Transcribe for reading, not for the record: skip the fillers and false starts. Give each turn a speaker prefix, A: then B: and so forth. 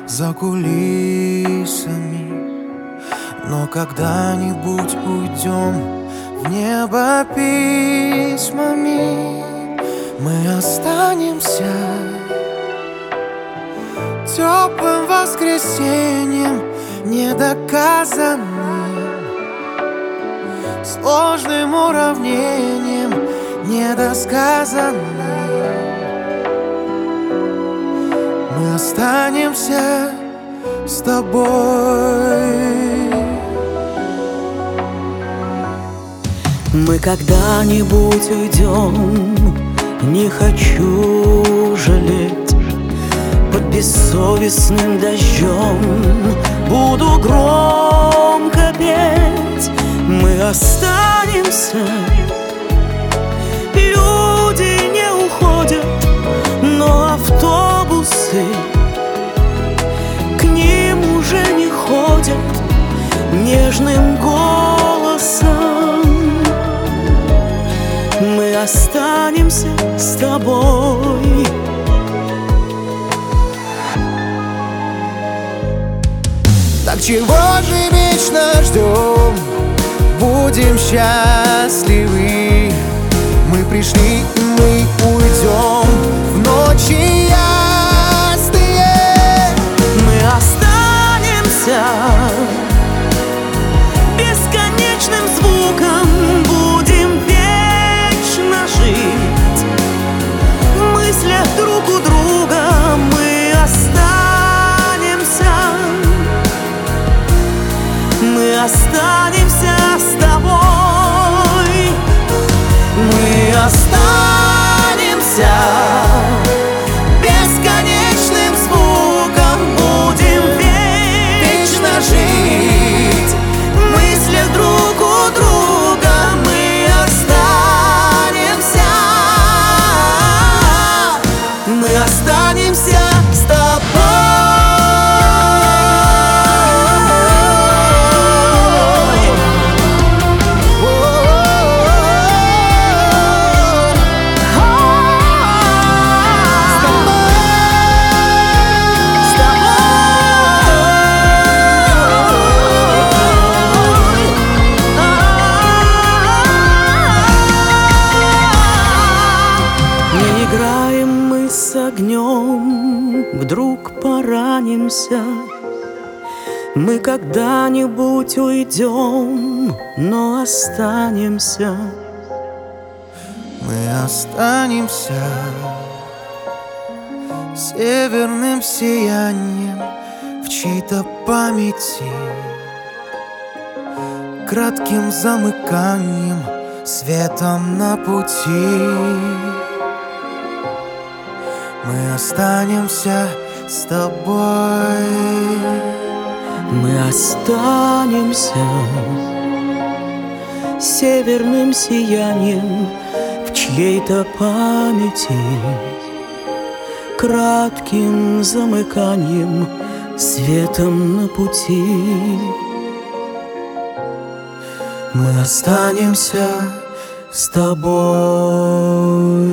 A: за кулисами. Но когда-нибудь уйдем в небо письмами. Мы останемся теплым воскресеньем, недоказанным, сложным уравнением, недосказанным. Мы останемся с тобой.
B: Мы когда-нибудь уйдем, не хочу жалеть. Под бессовестным дождем буду громко петь. Мы останемся, люди не уходят, но автобусы к ним уже не ходят нежным голосом. Мы останемся с тобой.
A: Так чего же вечно ждем? Будем счастливы. Мы пришли и мы уйдем в ночи ясные.
B: Мы останемся бесконечным звуком, будем вечно жить в мыслях друг у друга. Мы останемся, мы останемся с тобой. Мы останемся бесконечным звуком, будем вечно жить в мыслях друг у друга. Мы останемся, мы останемся с тобой. Играем мы с огнем, вдруг поранимся. Мы когда-нибудь уйдем, но останемся.
A: Мы останемся северным сиянием в чьей-то памяти, кратким замыканием, светом на пути. Мы останемся с тобой.
B: Мы останемся северным сиянием в чьей-то памяти, кратким замыканием, светом на пути.
A: Мы останемся с тобой.